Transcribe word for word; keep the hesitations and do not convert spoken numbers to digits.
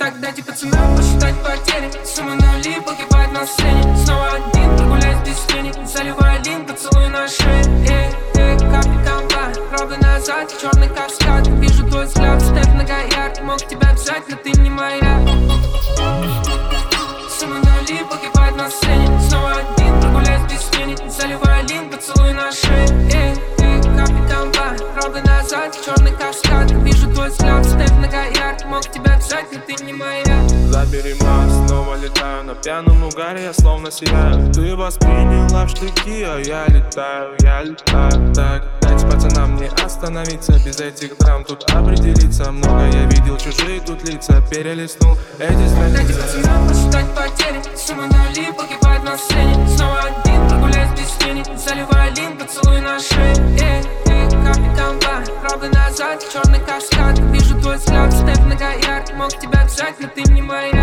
Так, дайте пацанам посчитать потери. Суммы нули, погибает на сцене. Снова один, прогуляюсь без тени. Заливаю один поцелуй на шее. Эй, эй, капли компа, правда назад, черный каскад. Вижу твой взгляд, степ многоярд. Мог тебя взять, но ты не моя. Суммы нули, погибает на сцене. Снова один, прогуляюсь без тени. Заливаю один поцелуй на шее. Эй, эй, капли компа, правда назад, черный каскад. Вижу твой взгляд, степ многоярд. Мог тебя взять, но ты не моя. Забери мать, снова летаю на пьяном угаре, я словно сияю. Ты восприняла в штыки, а я летаю, я летаю. Так, дайте пацанам не остановиться, без этих драм тут определиться. Много я видел, чужие тут лица, перелистнул эти страницы. Дайте пацанам посчитать потери. Суммы нули, погибает на сцене. Снова один, прогуляюсь без тени. Заливаю один поцелуй на шее. Эй, эй, капли компа, правда назад, черный каскад. Вижу твой взгляд, степ многоярд. Мог тебя взять, но ты не моя.